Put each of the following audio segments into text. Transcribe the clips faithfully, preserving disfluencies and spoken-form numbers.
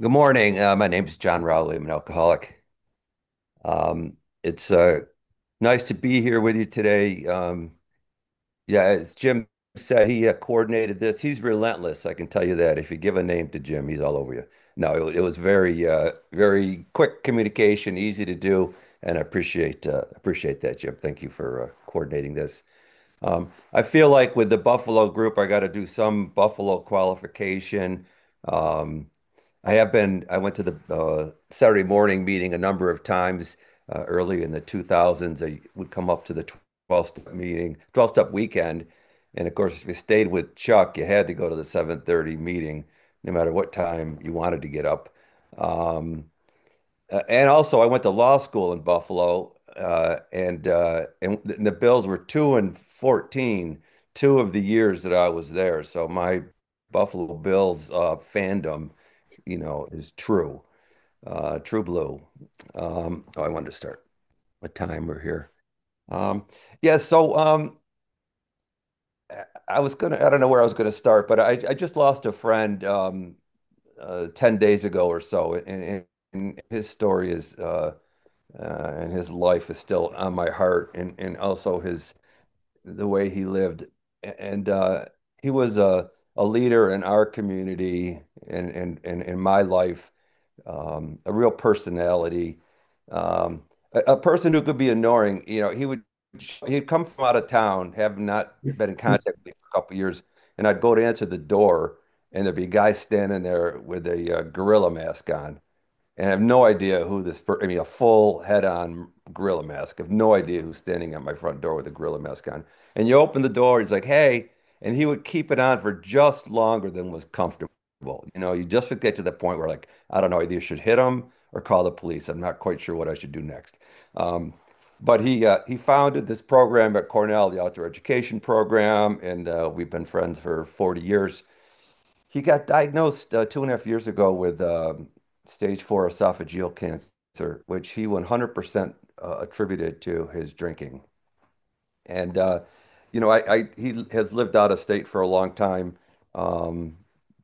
Good morning. Uh, my name is John Rowley. I'm an alcoholic. Um, it's uh, nice to be here with you today. Um, yeah, as Jim said, he uh, coordinated this. He's relentless, I can tell you that. If you give a name to Jim, he's all over you. No, it, it was very, uh, very quick communication, easy to do, and I appreciate uh, appreciate that, Jim. Thank you for uh, coordinating this. Um, I feel like with the Buffalo group, I got to do some Buffalo qualification. Um, I have been, I went to the uh, Saturday morning meeting a number of times uh, early in the two thousands. I would come up to the twelve-step meeting, twelve-step weekend. And of course, if you stayed with Chuck, you had to go to the seven thirty meeting, no matter what time you wanted to get up. Um, uh, and also, I went to law school in Buffalo, uh, and, uh, and the Bills were two and fourteen, two of the years that I was there. So my Buffalo Bills uh, fandom, you know, is true, uh, true blue. Um, oh, I wanted to start a timer here. Um, yeah, so um, I was gonna, I don't know where I was gonna start, but I, I just lost a friend um, uh, ten days ago or so, and, and, and his story is. Uh, uh, and his life is still on my heart, and and also his the way he lived, and uh, he was a a leader in our community and and and in my life, um, a real personality, um, a, a person who could be annoying. You know, he would he'd come from out of town, have not been in contact with me for a couple of years, and I'd go to answer the door, and there'd be a guy standing there with a uh, gorilla mask on. And I have no idea who this per I mean, a full head-on gorilla mask. I have no idea who's standing at my front door with a gorilla mask on. And you open the door, he's like, hey, and he would keep it on for just longer than was comfortable. You know, you just would get to the point where, like, I don't know, either you should hit him or call the police. I'm not quite sure what I should do next. Um, but he uh, he founded this program at Cornell, the outdoor education program, and uh, we've been friends for forty years. He got diagnosed uh, two and a half years ago with um, stage four esophageal cancer, which he one hundred percent uh, attributed to his drinking. And, uh, you know, I, I he has lived out of state for a long time. Um,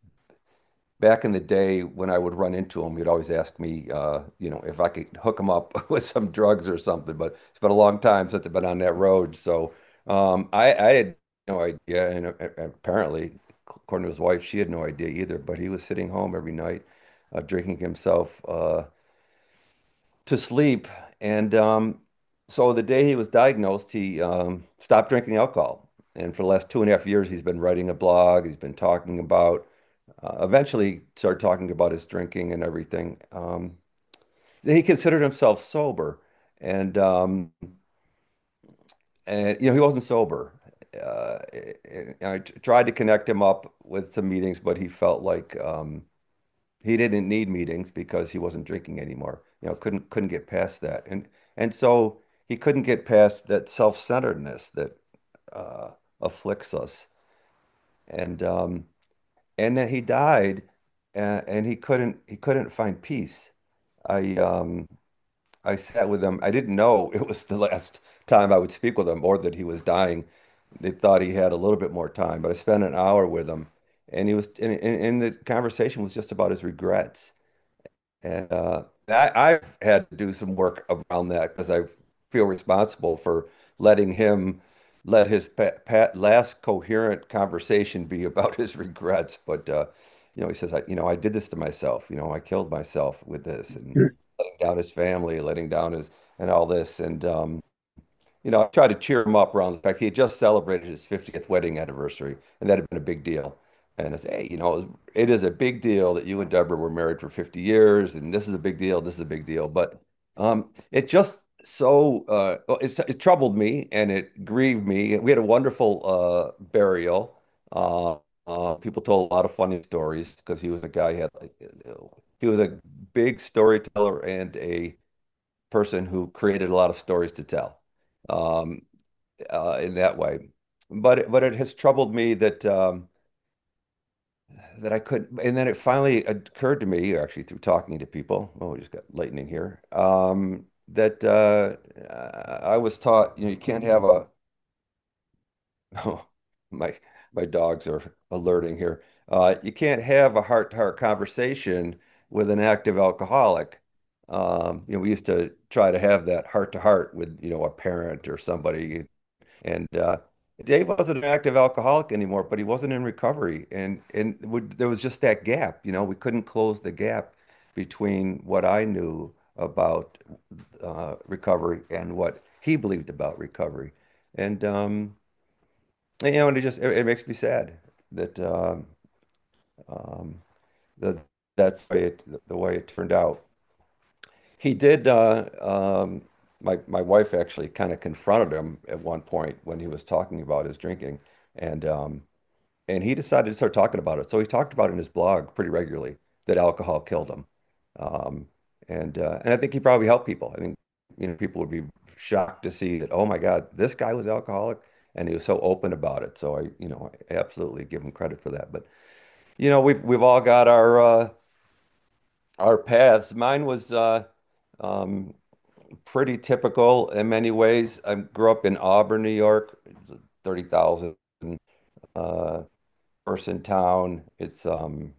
Back in the day when I would run into him, he'd always ask me, uh, you know, if I could hook him up with some drugs or something. But it's been a long time since I've been on that road. So um, I, I had no idea. And uh, apparently, according to his wife, she had no idea either. But he was sitting home every night, uh, drinking himself uh, to sleep. And um, so the day he was diagnosed, he um, stopped drinking alcohol. And for the last two and a half years, he's been writing a blog. He's been talking about uh, eventually started talking about his drinking and everything. Um, he considered himself sober, and um, and you know he wasn't sober. Uh, and I t- tried to connect him up with some meetings, but he felt like um, he didn't need meetings because he wasn't drinking anymore. You know, couldn't couldn't get past that, and and so he couldn't get past that self-centeredness that uh, afflicts us, and um, and then he died, and, and he couldn't he couldn't find peace. I um I sat with him. I didn't know it was the last time I would speak with him or that he was dying. They thought he had a little bit more time, but I spent an hour with him, and he was and, and, and the conversation was just about his regrets. And uh, I, I've had to do some work around that because I feel responsible for letting him let his pa pa last coherent conversation be about his regrets. But uh, you know, he says, I, you know, I did this to myself. You know, I killed myself with this and letting down his family, letting down his and all this. And um, you know, I tried to cheer him up around the fact he had just celebrated his fiftieth wedding anniversary, and that had been a big deal. And I said, hey, you know, it, was, it is a big deal that you and Deborah were married for fifty years, and this is a big deal. This is a big deal. But um, it just so uh, well, it, it troubled me and it grieved me. We had a wonderful uh, burial. Uh, uh, people told a lot of funny stories because he was a guy who had like, he was a big storyteller and a person who created a lot of stories to tell. Um, uh, in that way. But it, but it has troubled me that um, that I could, and then it finally occurred to me, actually through talking to people. Oh, we just got lightning here. Um, that uh, I was taught, you know, you can't have a. Oh, my my dogs are alerting here. Uh, you can't have a heart-to-heart conversation with an active alcoholic, um, you know, we used to try to have that heart to heart with, you know, a parent or somebody. And uh, Dave wasn't an active alcoholic anymore, but he wasn't in recovery. And and would, there was just that gap, you know, we couldn't close the gap between what I knew about uh, recovery and what he believed about recovery. And, um, and, you know, and it just it, it makes me sad that um, um, that that's the way it, the way it turned out. He did. Uh, um, my my wife actually kind of confronted him at one point when he was talking about his drinking, and um, and he decided to start talking about it. So he talked about it in his blog pretty regularly that alcohol killed him, um, and uh, and I think he probably helped people. I think you know people would be shocked to see that. Oh my God, this guy was alcoholic, and he was so open about it. So I you know I absolutely give him credit for that. But you know we've we've all got our uh, our paths. Mine was. Uh, um, pretty typical in many ways. I grew up in Auburn, New York, thirty thousand uh, person town. It's um,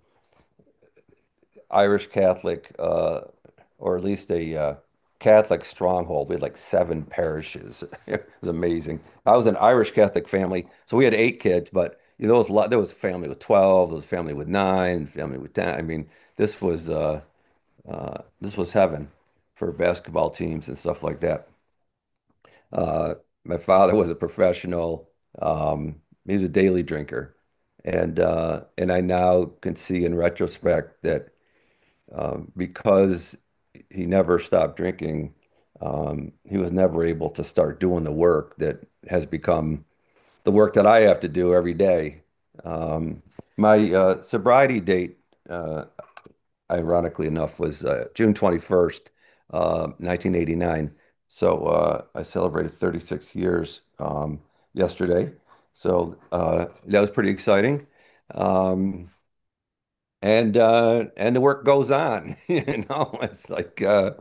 Irish Catholic, uh, or at least a uh, Catholic stronghold. We had like seven parishes. It was amazing. I was an Irish Catholic family, so we had eight kids, but you know, there was a lot. There was family with twelve, there was family with nine, family with ten. I mean, this was uh, uh, this was heaven for basketball teams and stuff like that. Uh, my father was a professional. Um, he was a daily drinker, and uh, and I now can see in retrospect that um, because he never stopped drinking, um, he was never able to start doing the work that has become the work that I have to do every day. Um, my uh, sobriety date, uh, ironically enough, was uh, June twenty-first, uh, nineteen eighty-nine. So uh, I celebrated thirty-six years um, yesterday. So uh, that was pretty exciting. Um, and uh, and the work goes on. You know, it's like uh,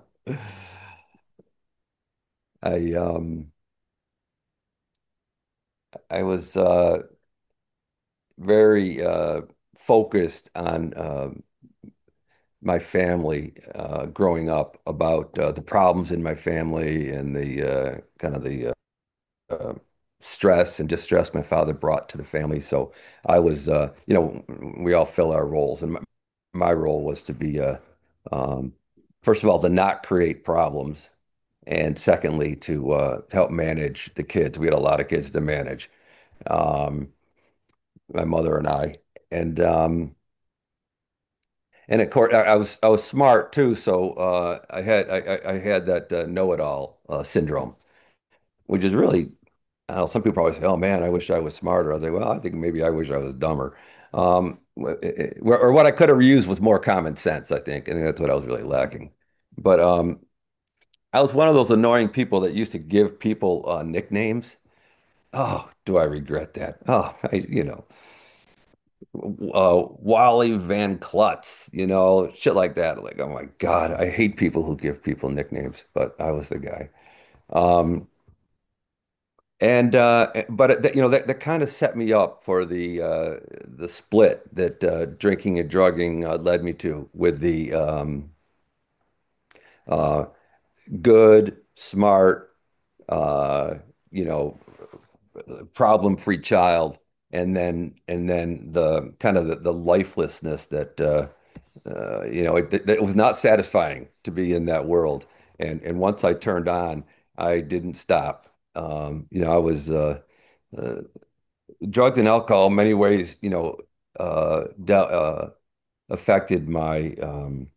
I um, I was uh, very uh, focused on um my family uh, growing up about uh, the problems in my family and the uh, kind of the uh, uh, stress and distress my father brought to the family. So I was, uh, you know, we all fill our roles, and my, my role was to be, uh, um, first of all, to not create problems, and secondly, to uh, to help manage the kids. We had a lot of kids to manage, um, my mother and I, and um, and of course, I, I was I was smart too, so uh, I had I, I I had that uh, know-it-all uh, syndrome, which is really, I don't know, some people probably say, "Oh man, I wish I was smarter." I was like, "Well, I think maybe I wish I was dumber," um, or, or what I could have used was more common sense. I think, I think that's what I was really lacking. But um, I was one of those annoying people that used to give people uh, nicknames. Oh, do I regret that? Oh, I, you know. uh, Wally Van Klutz, you know, shit like that. Like, oh my God, I hate people who give people nicknames, but I was the guy. Um, and uh, but it, you know that that kind of set me up for the uh, the split that uh, drinking and drugging uh, led me to with the um, uh, good, smart, uh, you know, problem-free child, and then and then the kind of the, the lifelessness that uh, uh, you know, it, it was not satisfying to be in that world. And and once I turned on, I didn't stop. Um, you know, I was uh, uh, drugs and alcohol in many ways, you know, uh, de uh, affected my um,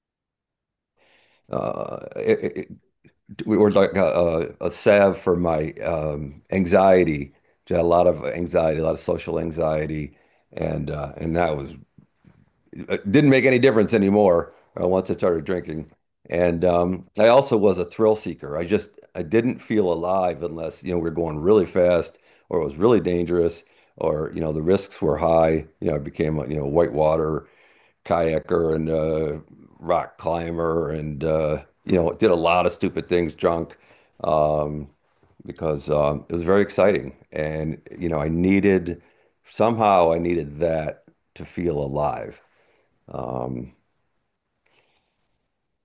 uh, it, it, we were like a, a, a salve for my um, anxiety. Just had a lot of anxiety, a lot of social anxiety, and uh, and that was it didn't make any difference anymore uh, once I started drinking. And um, I also was a thrill seeker. I just I didn't feel alive unless, you know, we were going really fast or it was really dangerous or, you know, the risks were high. You know, I became a, you know, whitewater kayaker and uh, rock climber and, uh, you know, did a lot of stupid things drunk um, because um, it was very exciting. And, you know, I needed, somehow I needed that to feel alive. Um,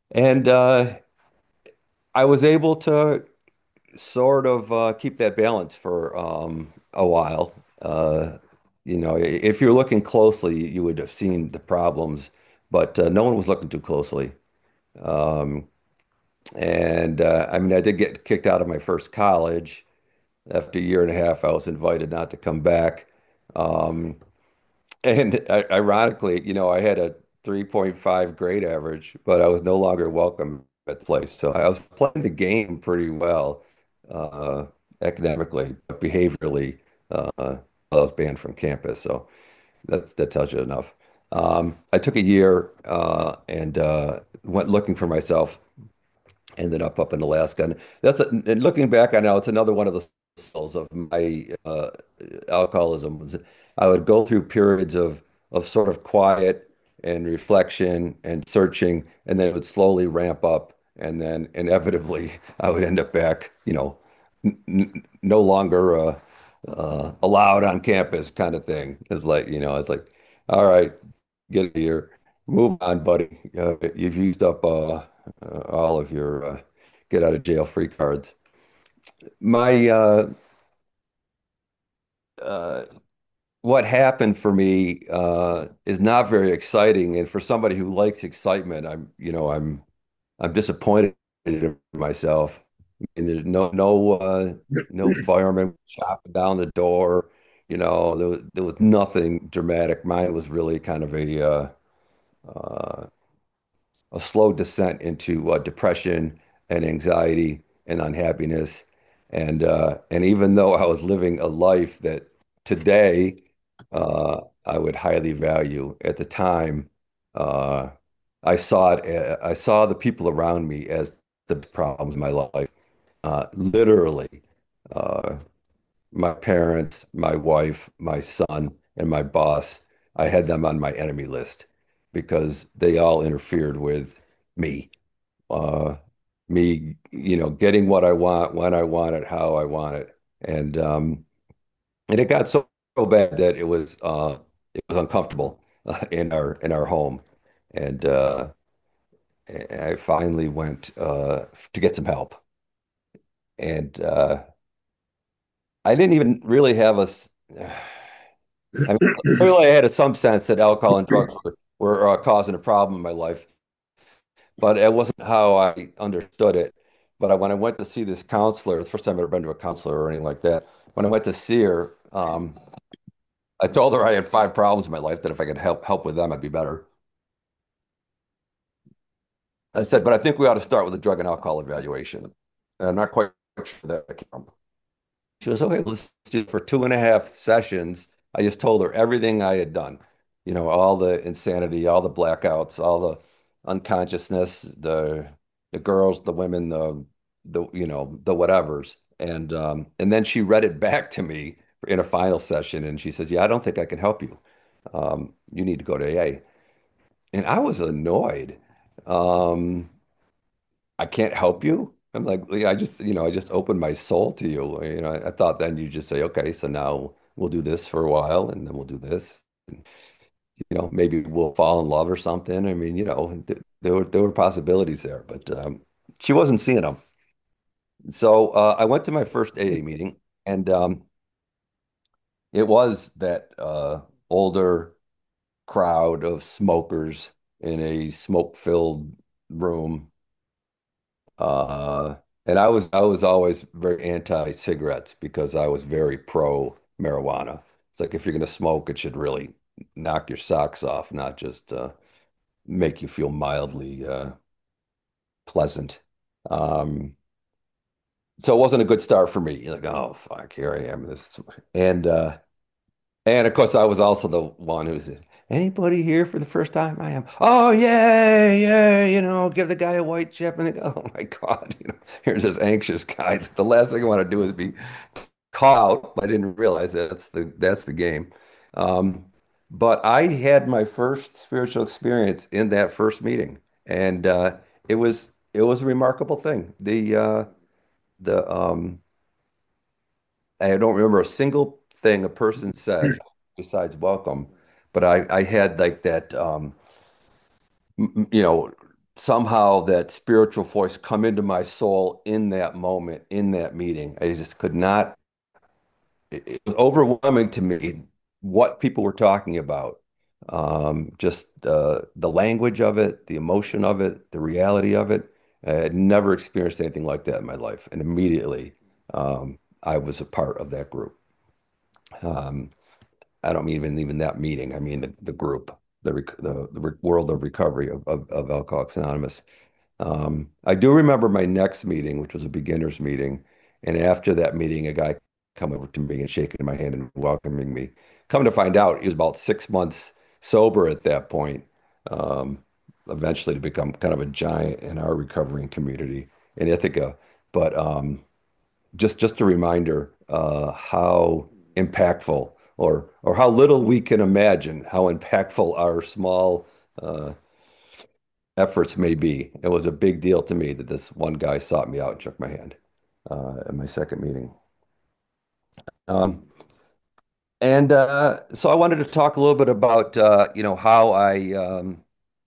And uh, I was able to sort of uh, keep that balance for um, a while. Uh, you know, if you're looking closely, you would have seen the problems, but uh, no one was looking too closely. Um, and uh, I mean, I did get kicked out of my first college. After a year and a half, I was invited not to come back. Um, and I, ironically, you know, I had a three point five grade average, but I was no longer welcome at the place. So I was playing the game pretty well, uh, academically, but behaviorally, uh, I was banned from campus. So that's, that tells you enough. Um, I took a year uh, and uh, went looking for myself, ended up up in Alaska. And that's a, and looking back, I know it's another one of the cells of my uh, alcoholism was I would go through periods of of sort of quiet and reflection and searching, and then it would slowly ramp up, and then inevitably I would end up back, you know, n n no longer uh, uh, allowed on campus, kind of thing. It's like, you know, it's like, all right, get here, move on, buddy. Uh, you've used up uh, uh, all of your uh, get out of jail free cards. My uh, uh, what happened for me uh, is not very exciting, and for somebody who likes excitement, I'm you know I'm I'm disappointed in myself. And there's no no uh, no fireman chopping down the door. You know, there was, there was nothing dramatic. Mine was really kind of a uh, uh, a slow descent into uh, depression and anxiety and unhappiness. And uh, and even though I was living a life that today uh, I would highly value, at the time uh, I saw it. uh, I saw the people around me as the problems in my life. Uh, literally, uh, my parents, my wife, my son, and my boss, I had them on my enemy list because they all interfered with me. Uh, me, you know, getting what I want, when I want it, how I want it. And um, and it got so, so bad that it was uh, it was uncomfortable uh, in our in our home. And uh, I finally went uh, to get some help. And uh, I didn't even really have a s- I mean, clearly I had some sense that alcohol and drugs were, were uh, causing a problem in my life, but it wasn't how I understood it. But I, when I went to see this counselor, the first time I'd ever been to a counselor or anything like that, when I went to see her, um, I told her I had five problems in my life that if I could help help with them, I'd be better. I said, but I think we ought to start with a drug and alcohol evaluation. And I'm not quite sure that I can. She goes, okay, let's do it for two and a half sessions. I just told her everything I had done, you know, all the insanity, all the blackouts, all the unconsciousness, the the girls, the women, the the you know, the whatevers. And um, and then she read it back to me in a final session, and she says, "Yeah, I don't think I can help you. Um, you need to go to A A." And I was annoyed. Um, I can't help you. I'm like, yeah, I just, you know, I just opened my soul to you. You know, I, I thought then you just say, okay, so now we'll do this for a while and then we'll do this. And, you know, maybe we'll fall in love or something. I mean, you know, th there were there were possibilities there, but um, she wasn't seeing them. So uh, I went to my first A A meeting, and um, it was that uh, older crowd of smokers in a smoke-filled room. Uh, and I was I was always very anti-cigarettes because I was very pro marijuana. It's like if you're going to smoke, it should really knock your socks off, not just uh, make you feel mildly uh, pleasant. Um, so it wasn't a good start for me. You're like, oh fuck, here I am. This and uh, And of course, I was also the one who said, anybody here for the first time? I am. Oh, yeah, yeah, you know, give the guy a white chip. And they go, oh my God, you know, here's this anxious guy. The last thing I want to do is be caught out. I didn't realize that's the that's the game. Um, but I had my first spiritual experience in that first meeting, and uh, it was it was a remarkable thing. The uh, the um, I don't remember a single thing a person said besides welcome, but I, I had like that, um, m- m- you know, somehow that spiritual voice come into my soul in that moment, in that meeting. I just could not, it, it was overwhelming to me what people were talking about. Um, just the the language of it, the emotion of it, the reality of it. I had never experienced anything like that in my life. And immediately, um, I was a part of that group. Um, I don't mean even even that meeting. I mean the, the group, the, rec the the re- world of recovery of, of, of Alcoholics Anonymous. Um, I do remember my next meeting, which was a beginners meeting, and after that meeting, a guy come over to me and shaking my hand and welcoming me. Come to find out, he was about six months sober at that point. Um, Eventually to become kind of a giant in our recovering community in Ithaca. But um, just just a reminder uh, how impactful or or how little we can imagine how impactful our small uh, efforts may be. It was a big deal to me that this one guy sought me out and shook my hand uh, at my second meeting. Um, and uh, so I wanted to talk a little bit about uh, you know how I um,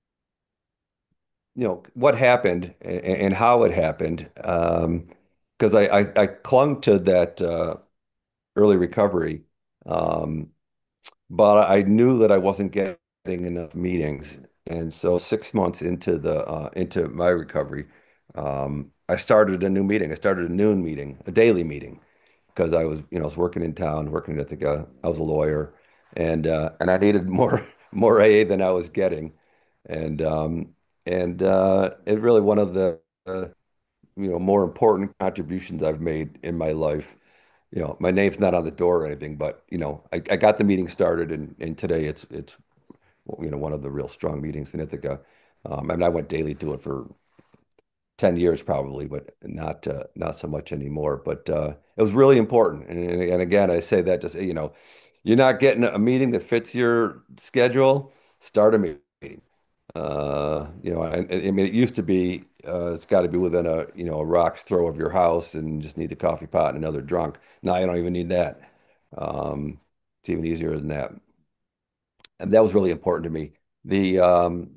you know what happened and, and how it happened um, because I, I I clung to that uh, early recovery. Um, but I knew that I wasn't getting enough meetings. And so six months into the uh, into my recovery, um, I started a new meeting. I started a noon meeting, a daily meeting, because I was, you know, I was working in town, working at the, I was a lawyer, and uh, and I needed more more A A than I was getting, and um, and uh, it really one of the uh, you know more important contributions I've made in my life. You know, my name's not on the door or anything, but you know, I, I got the meeting started, and and today it's it's you know one of the real strong meetings in Ithaca. Um, and I went daily to it for ten years probably, but not uh, not so much anymore. But uh, it was really important. And, and, and again, I say that to say, you know, you're not getting a meeting that fits your schedule, start a meeting. Uh, you know, I, I mean, it used to be uh, it's got to be within a you know a rock's throw of your house, and just need a coffee pot and another drunk. Now you don't even need that. Um, it's even easier than that, and that was really important to me. The um,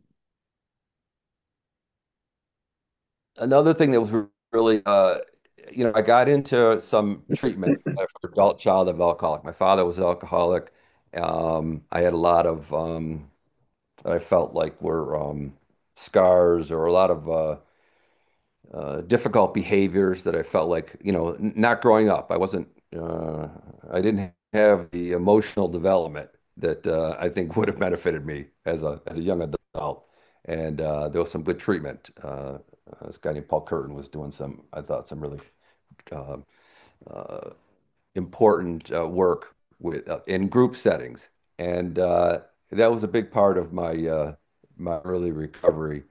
Another thing that was really, uh, you know, I got into some treatment uh, for adult child of alcoholic. My father was an alcoholic. Um, I had a lot of um, that I felt like were um, scars or a lot of uh, uh, difficult behaviors that I felt like, you know, n- not growing up. I wasn't, uh, I didn't have the emotional development that uh, I think would have benefited me as a as a young adult. And uh, there was some good treatment. Uh, uh, this guy named Paul Curtin was doing some, I thought, some really uh, uh, important uh, work with uh, in group settings, and uh, that was a big part of my uh, my early recovery.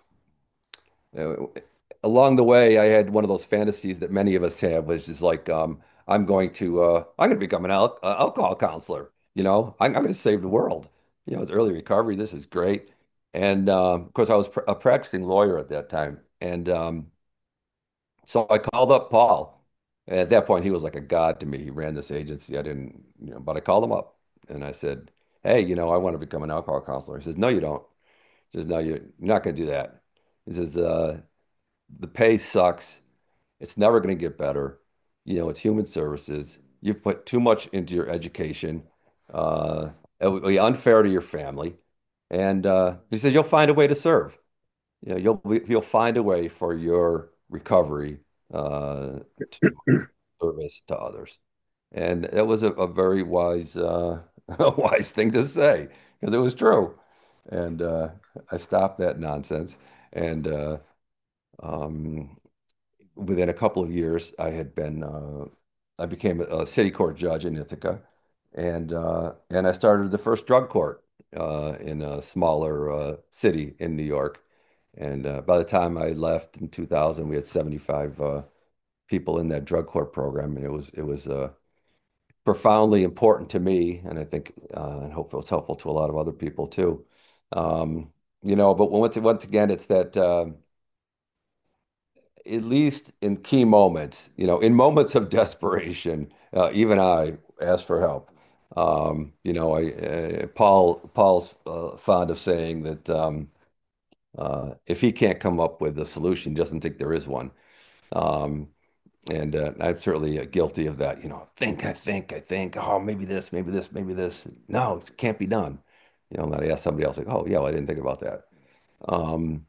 Uh, Along the way, I had one of those fantasies that many of us have, which is like, um, I'm going to, uh, I'm going to become an al uh, alcohol counselor. You know, I'm, I'm going to save the world. You know, it's early recovery. This is great. And um, of course, I was pr a practicing lawyer at that time, and um, so I called up Paul. And at that point, he was like a god to me. He ran this agency. I didn't, you know, but I called him up and I said, "Hey, you know, I want to become an alcohol counselor." He says, "No, you don't." He says, "No, you're not going to do that." He says, uh, "The pay sucks. It's never going to get better. You know, it's human services. You've put too much into your education. Uh, it would be unfair to your family." And uh, he says, "You'll find a way to serve. You know, you'll be- you'll find a way for your recovery uh, to service to others." And that was a, a very wise uh, a wise thing to say because it was true. And uh, I stopped that nonsense. And uh, um, within a couple of years, I had been uh, I became a, a city court judge in Ithaca, and uh, and I started the first drug court uh, in a smaller uh, city in New York. And uh, by the time I left in two thousand, we had seventy-five uh, people in that drug court program, and it was it was uh, profoundly important to me, and I think uh, and hopefully it's helpful to a lot of other people too. Um, you know, but once once again, it's that. Um at least in key moments, you know, in moments of desperation, uh, even I ask for help. Um, you know, I uh, Paul Paul's uh, fond of saying that um, Uh, if he can't come up with a solution, he doesn't think there is one. Um, and uh, I'm certainly uh, guilty of that. You know, think, I think, I think, oh, maybe this, maybe this, maybe this. No, it can't be done. You know, and then I ask somebody else, like, oh, yeah, well, I didn't think about that. Um,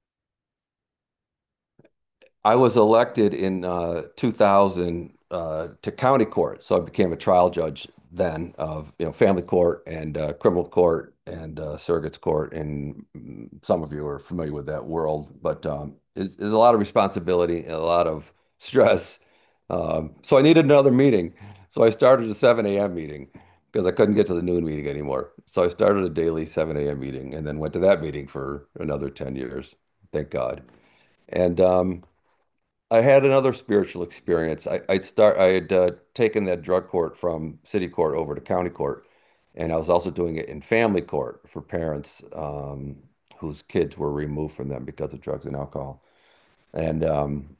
I was elected in uh, two thousand uh, to county court, so I became a trial judge then of you know family court and uh, criminal court and uh, surrogates court. And mm, some of you are familiar with that world, but um, it's, it's a lot of responsibility and a lot of stress. Um, so I needed another meeting, so I started a seven a m meeting because I couldn't get to the noon meeting anymore. So I started a daily seven a m meeting and then went to that meeting for another ten years. Thank God. And um, I had another spiritual experience. I I start I had uh, taken that drug court from city court over to county court, and I was also doing it in family court for parents um, whose kids were removed from them because of drugs and alcohol, and um,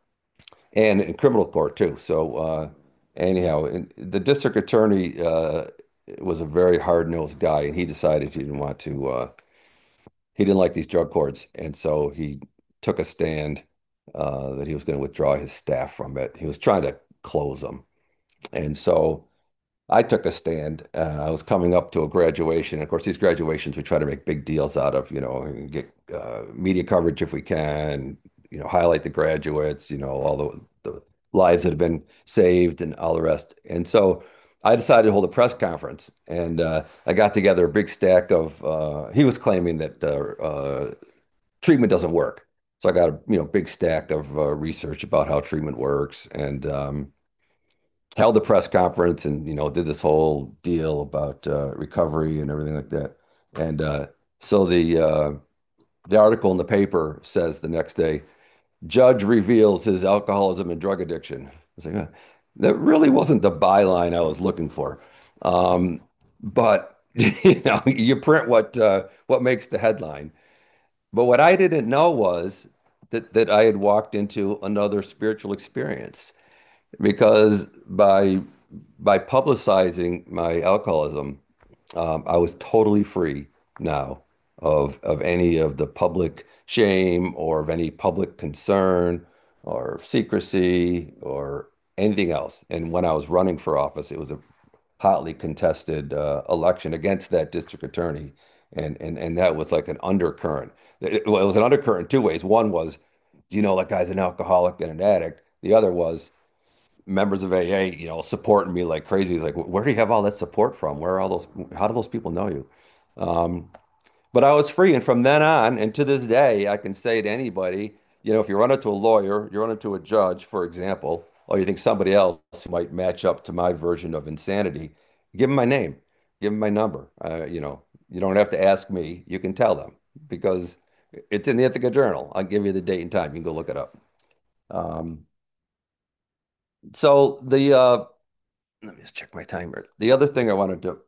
and in criminal court too. So uh, anyhow, and the district attorney uh, was a very hard-nosed guy, and he decided he didn't want to. Uh, he didn't like these drug courts, and so he took a stand uh, that he was going to withdraw his staff from it. He was trying to close them, and so I took a stand. Uh, I was coming up to a graduation. Of course, these graduations we try to make big deals out of, you know, and get uh, media coverage if we can, you know, highlight the graduates, you know, all the, the lives that have been saved and all the rest. And so I decided to hold a press conference, and uh, I got together a big stack of. Uh, he was claiming that uh, uh, treatment doesn't work, so I got a you know big stack of uh, research about how treatment works, and um, held a press conference and you know did this whole deal about uh, recovery and everything like that. And uh, so the uh, the article in the paper says the next day, judge reveals his alcoholism and drug addiction. I was like, "Uh, that really wasn't the byline I was looking for." Um, but you know, you print what uh, what makes the headline. But what I didn't know was that that I had walked into another spiritual experience because by by publicizing my alcoholism, um, I was totally free now of of any of the public shame or of any public concern or secrecy or anything else. And when I was running for office, it was a hotly contested uh, election against that district attorney, and and and that was like an undercurrent. It, well, it was an undercurrent in two ways. One was, you know, that guy's an alcoholic and an addict. The other was members of A A, you know, supporting me like crazy. He's like, where do you have all that support from? Where are all those? How do those people know you? Um, but I was free, and from then on, and to this day, I can say to anybody, you know, if you run into a lawyer, you run into a judge, for example, or you think somebody else might match up to my version of insanity, give them my name, give them my number. Uh, you know, you don't have to ask me. You can tell them because it's in the Ithaca Journal. I'll give you the date and time. You can go look it up. Um, so the uh, let me just check my timer. The other thing I wanted to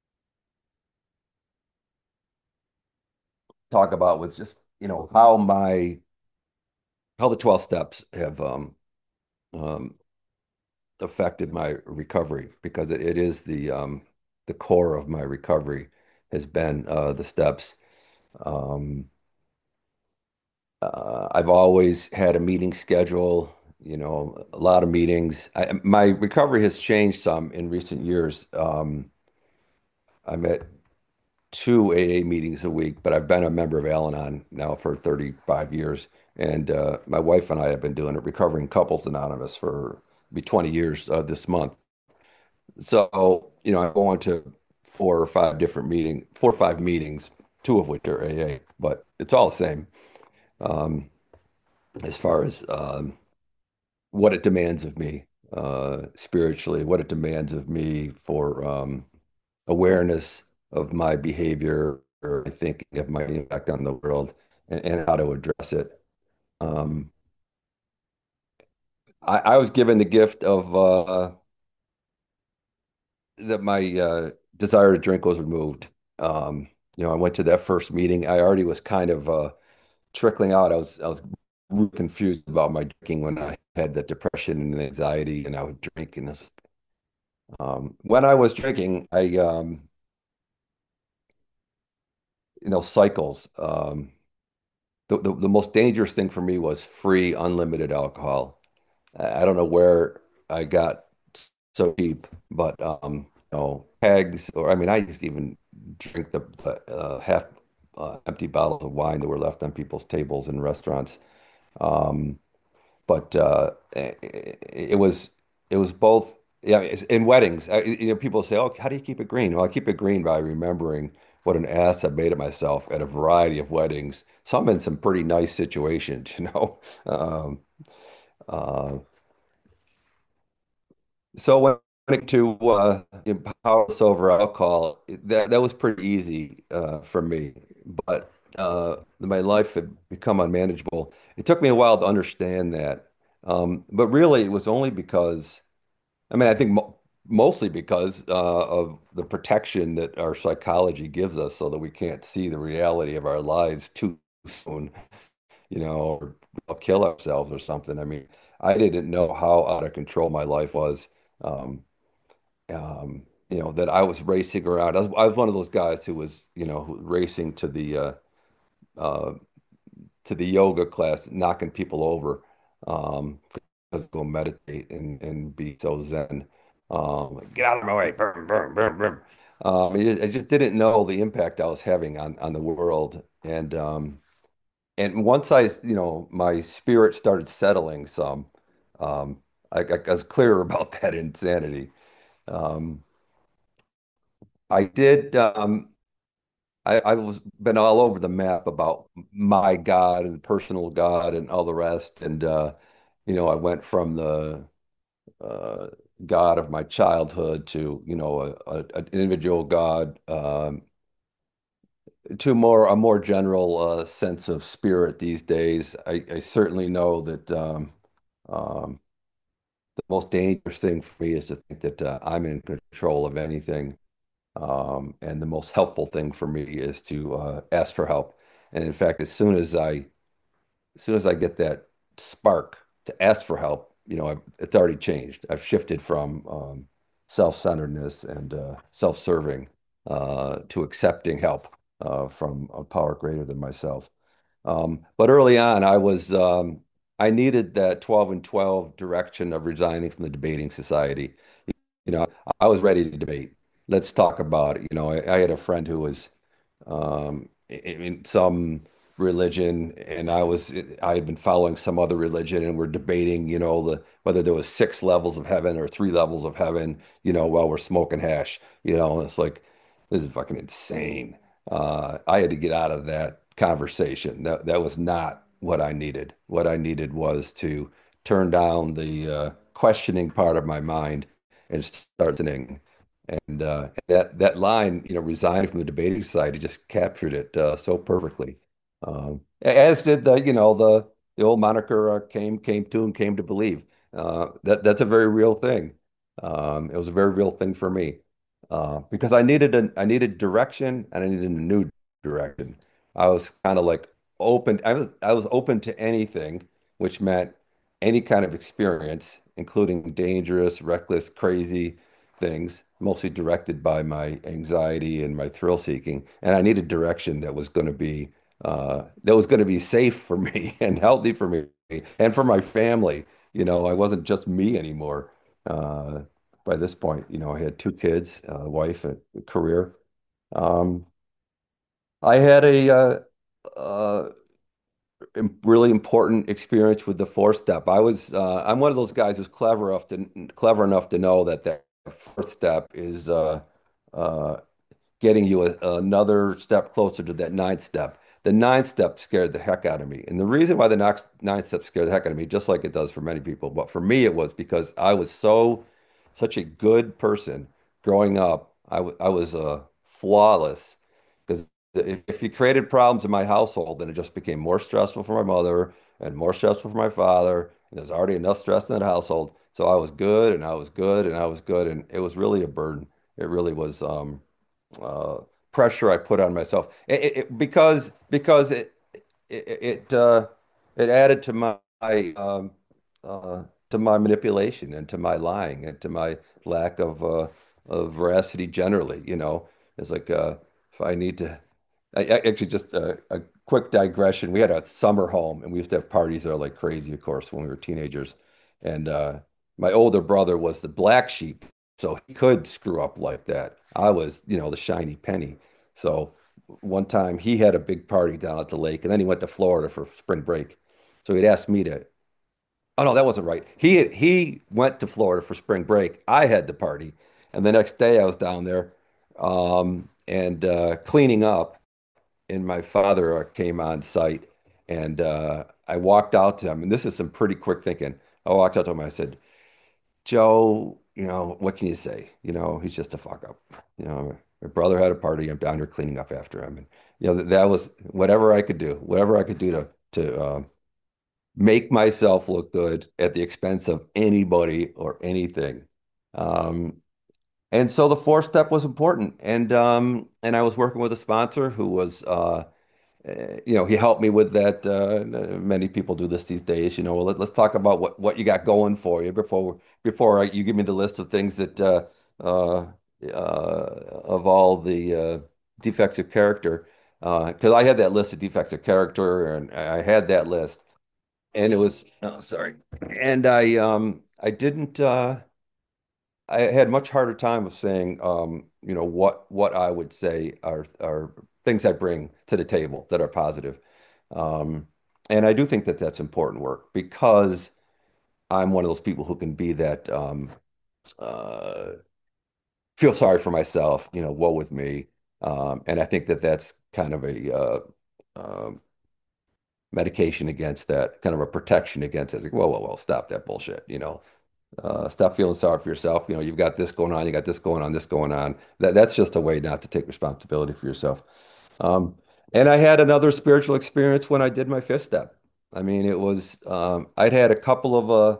talk about was just, you know, how my how the twelve steps have um, um, affected my recovery because it, it is the um, the core of my recovery has been uh, the steps. Um, uh, I've always had a meeting schedule, you know, a lot of meetings. I, my recovery has changed some in recent years. Um, I'm at two A A meetings a week, but I've been a member of Al-Anon now for thirty-five years. And uh, my wife and I have been doing it, Recovering Couples Anonymous, for be twenty years uh, this month. So, you know, I'm going to four or five different meeting, four or five meetings, two of which are A A, but it's all the same um, as far as um, what it demands of me uh, spiritually, what it demands of me for um, awareness of my behavior or my thinking of my impact on the world and, and how to address it. Um, I, I was given the gift of uh, that my uh, desire to drink was removed. Um, you know, I went to that first meeting. I already was kind of uh, trickling out. I was I was really confused about my drinking when I had that depression and anxiety, and I would drink. And this, um, when I was drinking, I um, you know cycles. Um, the, the, the most dangerous thing for me was free, unlimited alcohol. I I don't know where I got so cheap, but um, you know, kegs, or I mean, I used to even drink the, the uh, half uh, empty bottles of wine that were left on people's tables in restaurants. Um, but uh, it, it was it was both. Yeah, it's- in weddings, I, you know, people say, "Oh, how do you keep it green?" Well, I keep it green by remembering what an ass I made of myself at a variety of weddings. Some in some pretty nice situations, you know. Um, uh, So when it to uh, you know, powerless over alcohol, that that was pretty easy uh, for me. But uh, my life had become unmanageable. It took me a while to understand that. Um, but really, it was only because, I mean, I think mo mostly because uh, of the protection that our psychology gives us so that we can't see the reality of our lives too soon, you know, or we'll kill ourselves or something. I mean, I didn't know how out of control my life was. Um, um, you know, that I was racing around. I was, I was one of those guys who was, you know, who- racing to the uh, uh, to the yoga class, knocking people over, um, because go meditate and and be so zen. Um, like, get out of my way. Brum, brum, brum, brum. Um, I just, I just didn't know the impact I was having on on the world, and um, and once I, you know, my spirit started settling some, um, I, I was clear about that insanity. Um, I did. Um, I, I was been all over the map about my God and personal God and all the rest. And uh, you know, I went from the uh, God of my childhood to, you know, a, a, an individual God, um, to more a more general uh, sense of spirit these days. I, I certainly know that um, um, the most dangerous thing for me is to think that uh, I'm in control of anything. Um, and the most helpful thing for me is to uh, ask for help. And in fact, as soon as I, as soon as I get that spark to ask for help, you know, I've, it's already changed. I've shifted from um, self-centeredness and uh, self-serving uh, to accepting help uh, from a power greater than myself. Um, but early on, I was, um, I needed that twelve and twelve direction of resigning from the debating society. You know, I was ready to debate. Let's talk about it. You know, I, I had a friend who was um, in, in some religion, and I was I had been following some other religion, and we're debating, you know, the whether there was six levels of heaven or three levels of heaven. You know, while we're smoking hash. You know, and it's like this is fucking insane. Uh, I had to get out of that conversation. That that was not what I needed. What I needed was to turn down the uh, questioning part of my mind and start listening. And uh, that that line, you know, resigned from the debating society, just captured it uh, so perfectly. Um, as did the, you know, the the old moniker uh, came came to and came to believe. Uh, that that's a very real thing. Um, it was a very real thing for me uh, because I needed a I needed direction and I needed a new direction. I was kind of like open. I was I was open to anything, which meant any kind of experience, including dangerous, reckless, crazy things, mostly directed by my anxiety and my thrill seeking. And I needed direction that was going to be uh, that was going to be safe for me and healthy for me and for my family. You know, I wasn't just me anymore. Uh, by this point, you know, I had two kids, a wife, a, a career. Um, I had a uh, uh, im- really important experience with the fourth step. I was uh, I'm one of those guys who's clever enough to clever enough to know that that fourth step is uh, uh, getting you a, another step closer to that ninth step. The ninth step scared the heck out of me, and the reason why the next ninth step scared the heck out of me, just like it does for many people, but for me it was because I was so such a good person growing up. I, w- I was uh, flawless because if, if you created problems in my household, then it just became more stressful for my mother and more stressful for my father. And there's already enough stress in that household. So I was good and I was good and I was good. And it was really a burden. It really was um, uh, pressure I put on myself. It, it, it- because because it it it, uh, it added to my um, uh, to my manipulation and to my lying and to my lack of uh, of veracity generally. You know, it's like uh, if I need to. I, I actually just a, a quick digression. We had a summer home, and we used to have parties there like crazy, of course, when we were teenagers. And uh, my older brother was the black sheep, so he could screw up like that. I was, you know, the shiny penny. So one time he had a big party down at the lake, and then he went to Florida for spring break. So he'd asked me to. Oh no, that wasn't right. He he went to Florida for spring break. I had the party, and the next day I was down there um, and uh, cleaning up and my father uh, came on site and uh, I walked out to him, and this is some pretty quick thinking. I walked out to him. I said, Joe, you know, what can you say? You know, he's just a fuck up. You know, my brother had a party. I'm down here cleaning up after him. And, you know, that, that was whatever I could do, whatever I could do to, to um, make myself look good at the expense of anybody or anything. Um, and so the fourth step was important. And, um, and I was working with a sponsor who was, uh, uh, you know, he helped me with that. Uh, many people do this these days. You know, well, let, let's talk about what, what you got going for you before before I, you give me the list of things that uh, uh, uh, of all the uh, defects of character. Because I had that list of defects of character, and I had that list, and it was oh, sorry, and I um I didn't. Uh, I had much harder time of saying, um, you know, what what I would say are are things I bring to the table that are positive. Um, and I do think that that's important work because I'm one of those people who can be that um, uh, feel sorry for myself, you know, woe with me. Um, and I think that that's kind of a uh, um medication against that, kind of a protection against it. It's like, whoa, whoa, whoa, stop that bullshit, you know. Uh, stop feeling sorry for yourself. You know, you've got this going on, you got this going on, this going on. That that's just a way not to take responsibility for yourself. Um, and I had another spiritual experience when I did my fifth step. I mean, it was um, I'd had a couple of uh,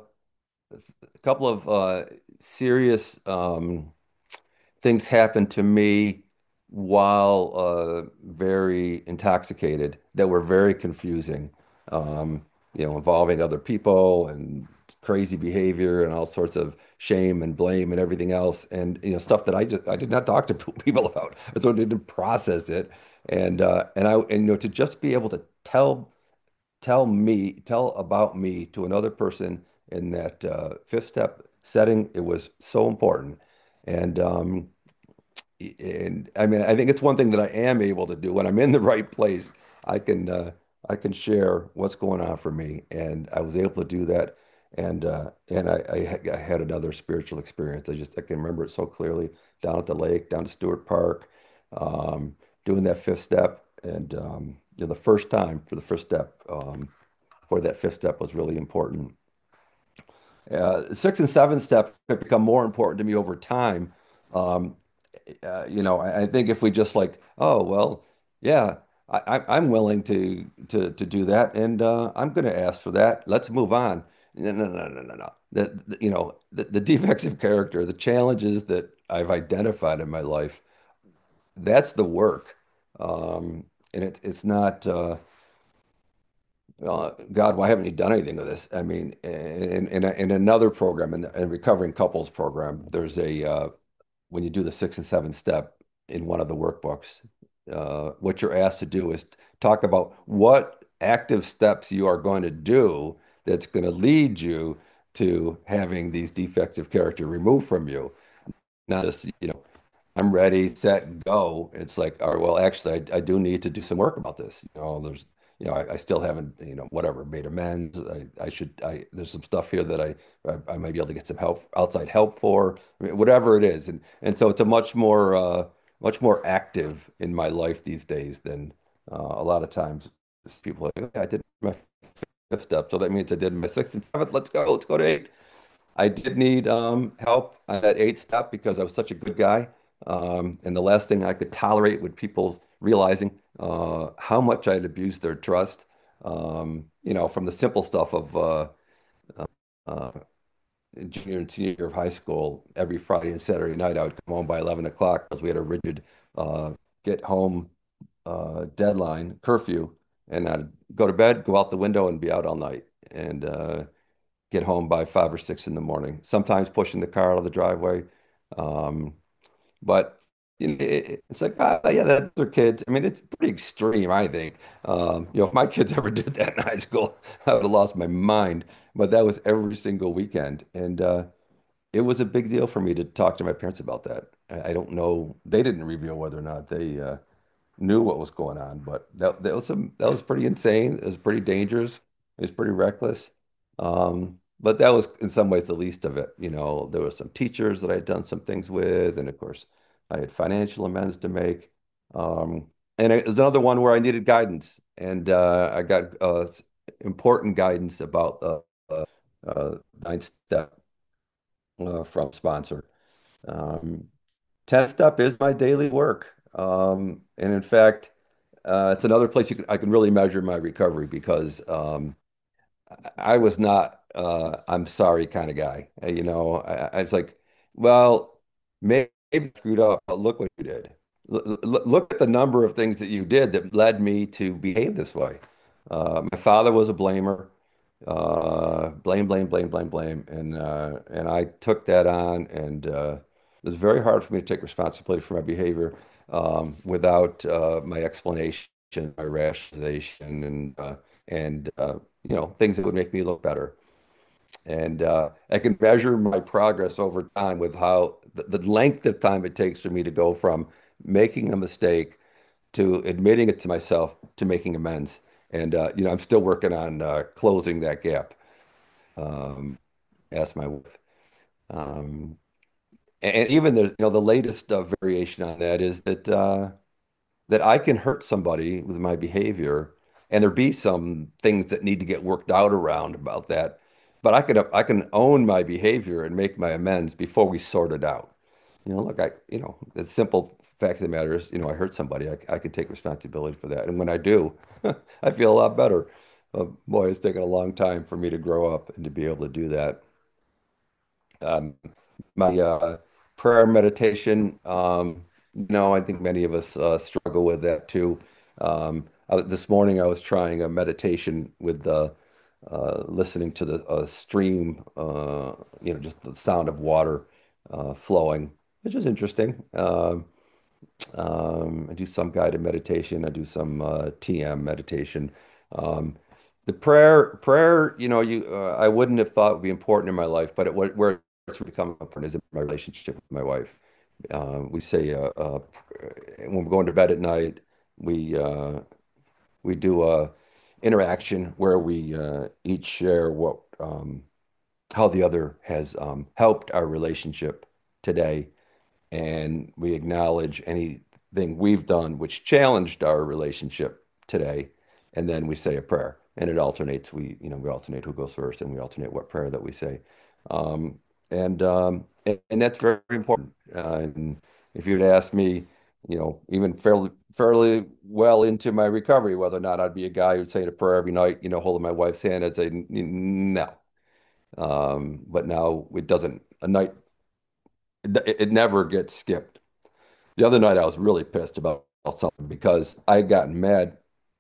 a couple of uh, serious um, things happened to me while uh, very intoxicated that were very confusing, um, you know, involving other people and crazy behavior and all sorts of shame and blame and everything else, and you know, stuff that I just I did not talk to people about. So I didn't process it, and uh, and I and you know, to just be able to tell tell me tell about me to another person in that uh, fifth step setting, it was so important, and um, and I mean, I think it's one thing that I am able to do when I'm in the right place. I can uh, I can share what's going on for me, and I was able to do that. And uh, and I, I, ha- I had another spiritual experience. I just I can remember it so clearly down at the lake, down to Stewart Park, um, doing that fifth step, and um, you know, the first time for the first step, um, for that fifth step was really important. Uh, six and seven step have become more important to me over time. Um, uh, you know, I, I think if we just like, oh well, yeah, I, I, I'm willing to to to do that, and uh, I'm going to ask for that. Let's move on. No, no, no, no, no, no. The, the- you know, the, the defects of character, the challenges that I've identified in my life, that's the work. Um, and it's it's not. Uh, uh, God, why haven't you done anything with this? I mean, in in, a, in another program, in the in recovering couples program, there's a uh, when you do the six and seven step in one of the workbooks, uh, what you're asked to do is talk about what active steps you are going to do that's going to lead you to having these defects of character removed from you. Not just, you know, I'm ready, set, go. It's like, oh, well, actually, I, I do need to do some work about this. You know, there's, you know, I, I still haven't, you know, whatever, made amends. I, I should, I, there's some stuff here that I, I, I might be able to get some help, outside help for, I mean, whatever it is. And, and so it's a much more, uh, much more active in my life these days than uh, a lot of times people are like, okay, I did my fifth step. So that means I did my sixth and seventh. Let's go. Let's go to eight. I did need um, help at that eight step because I was such a good guy. Um, and the last thing I could tolerate would people realizing uh, how much I had abused their trust. Um, you know, from the simple stuff of uh, uh, junior and senior year of high school, every Friday and Saturday night, I would come home by eleven o'clock because we had a rigid uh, get home uh, deadline, curfew, and I'd go to bed, go out the window, and be out all night. And uh, get home by five or six in the morning, sometimes pushing the car out of the driveway. Um, but you know, it, it's like, ah, yeah, that's their kids. I mean, it's pretty extreme, I think. Um, you know, if my kids ever did that in high school, I would have lost my mind. But that was every single weekend, and uh, it was a big deal for me to talk to my parents about that. I, I don't know; they didn't reveal whether or not they uh, knew what was going on, but that that was some that was pretty insane. It was pretty dangerous. It was pretty reckless. Um, but that was in some ways the least of it. You know, there were some teachers that I had done some things with, and of course, I had financial amends to make. Um, and it was another one where I needed guidance, and uh, I got uh, important guidance about uh, uh, uh, nine step uh, from sponsor. Um, ten step is my daily work. Um, and in fact, uh, it's another place you can, I can really measure my recovery because um, I was not uh, I'm sorry kind of guy. Uh, You know, I, I was like, well, maybe I screwed up, but look what you did. L l- look at the number of things that you did that led me to behave this way. Uh, my father was a blamer. Uh, blame, blame, blame, blame, blame. And uh, and I took that on, and uh, it was very hard for me to take responsibility for my behavior um, without uh, my explanation, my rationalization, and uh, and uh, you know, things that would make me look better. And uh, I can measure my progress over time with how the, the length of time it takes for me to go from making a mistake to admitting it to myself to making amends. And uh, you know, I'm still working on uh, closing that gap. Um, ask my wife. Um, and even the you know the latest uh, variation on that is that uh, that I can hurt somebody with my behavior, and there be some things that need to get worked out around about that. But I could I can own my behavior and make my amends before we sort it out. You know, look, I you know the simple fact of the matter is, you know, I hurt somebody. I, I can take responsibility for that, and when I do, I feel a lot better. Uh, boy, it's taken a long time for me to grow up and to be able to do that. Um, my uh, prayer meditation, um, you know, I think many of us uh, struggle with that too. Um, I, this morning I was trying a meditation with the uh, listening to the uh, stream, uh, you know, just the sound of water uh, flowing, which is interesting. Um, um, I do some guided meditation. I do some uh, T M meditation. Um, the prayer, prayer, you know, you uh, I wouldn't have thought would be important in my life, but it, where it's become important is in my relationship with my wife. Uh, we say uh, uh, when we're going to bed at night, we uh, we do a interaction where we uh, each share what um, how the other has um, helped our relationship today, and we acknowledge anything we've done which challenged our relationship today, and then we say a prayer, and it alternates. We, you know, we alternate who goes first, and we alternate what prayer that we say, um, and um, and, and that's very important. Uh, and if you'd asked me, you know, even fairly fairly well into my recovery, whether or not I'd be a guy who'd say a prayer every night, you know, holding my wife's hand, I'd say "N- no. Um, but now it doesn't. A night it, it never gets skipped. The other night I was really pissed about something because I had gotten mad.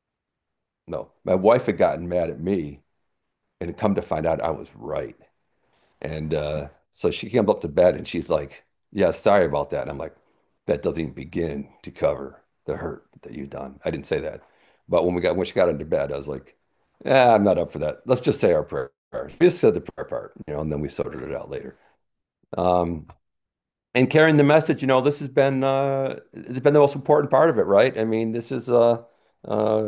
No, my wife had gotten mad at me and come to find out I was right. And uh, so she came up to bed and she's like, yeah, sorry about that. And I'm like, that doesn't even begin to cover the hurt that you've done. I didn't say that. But when we got when she got into bed, I was like, yeah, I'm not up for that. Let's just say our prayer. We just said the prayer part, you know, and then we sorted it out later. Um, and carrying the message, you know, this has been uh it's been the most important part of it, right? I mean, this is uh uh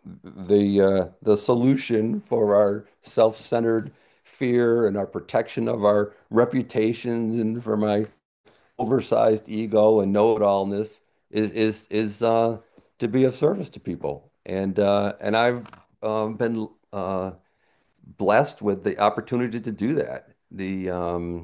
the uh the solution for our self-centered fear and our protection of our reputations and for my oversized ego and know-it-allness is is is uh to be of service to people. And uh and I've um been uh blessed with the opportunity to do that. The um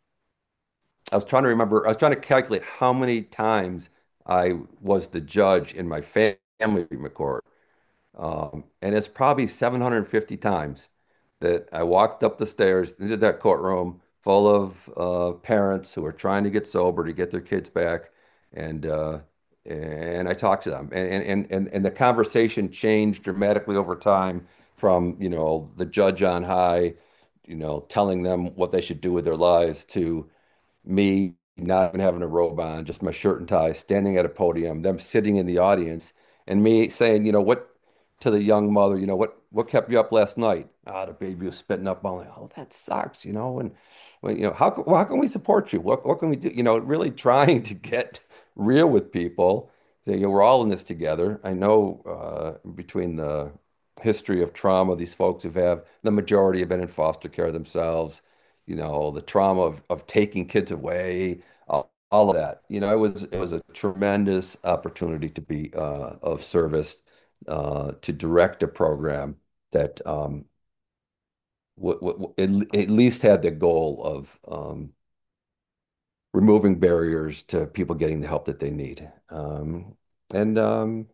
I was trying to remember, I was trying to calculate how many times I was the judge in my family court. Um, and it's probably seven hundred fifty times that I walked up the stairs into that courtroom full of uh, parents who are trying to get sober to get their kids back. And uh, and I talked to them. And, and, and, and the conversation changed dramatically over time from, you know, the judge on high, you know, telling them what they should do with their lives to me not even having a robe on, just my shirt and tie, standing at a podium, them sitting in the audience, and me saying, you know, what to the young mother, you know, what what kept you up last night? Ah, the baby was spitting up. I'm like, oh, that sucks, you know, and well, you know, how can- well, how can we support you? What what can we do? You know, really trying to get real with people. Say, you know, we're all in this together. I know uh, between the history of trauma these folks have had, the majority have been in foster care themselves, you know, the trauma of, of taking kids away, all, all of that. You know, it was it was a tremendous opportunity to be uh, of service, uh, to direct a program that um, w w at, at least had the goal of um, removing barriers to people getting the help that they need. Um, and um,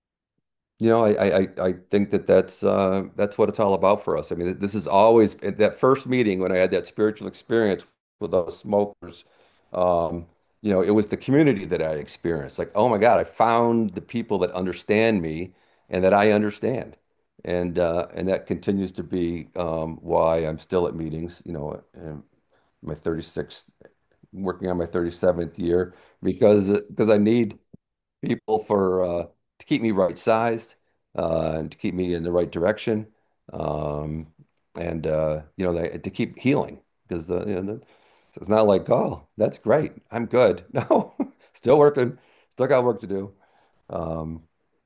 You know, I, I I think that that's uh, that's what it's all about for us. I mean, this is always at that first meeting when I had that spiritual experience with those smokers. Um, you know, it was the community that I experienced. Like, oh my God, I found the people that understand me and that I understand, and uh, and that continues to be um, why I'm still at meetings. You know, in my thirty-sixth, working on my thirty-seventh year because because I need people for uh, to keep me right sized, uh, and to keep me in the right direction, um, and uh, you know they, to keep healing because the, you know, the it's not like, oh, that's great, I'm good. No, still working, still got work to do. Um,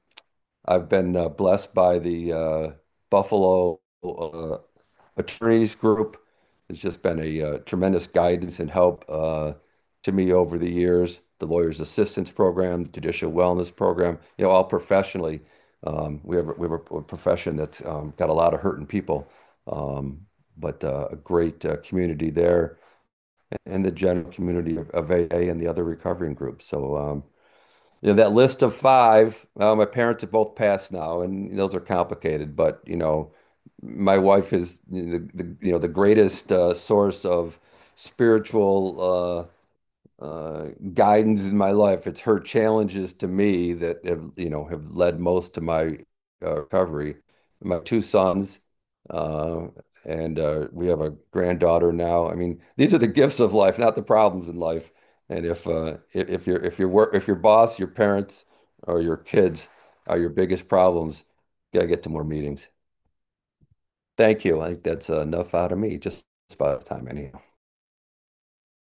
I've been uh, blessed by the uh, Buffalo uh, attorneys group. It's just been a uh, tremendous guidance and help uh, to me over the years. The Lawyers Assistance Program, the Judicial Wellness Program, you know, all professionally. Um, we have, a- we have a profession that's um, got a lot of hurting people, um, but uh, a great uh, community there, and the general community of, of A A and the other recovering groups. So, um, you know, that list of five, well, my parents have both passed now, and those are complicated, but you know, my wife is the, the you know the greatest uh, source of spiritual uh, uh, guidance in my life. It's her challenges to me that have you know have led most to my uh, recovery. My two sons, uh, and uh, we have a granddaughter now. I mean, these are the gifts of life, not the problems in life. And if uh, if if your if your work if your boss, your parents, or your kids are your biggest problems, you gotta get to more meetings. Thank you. I think that's uh, enough out of me. Just about time anyhow.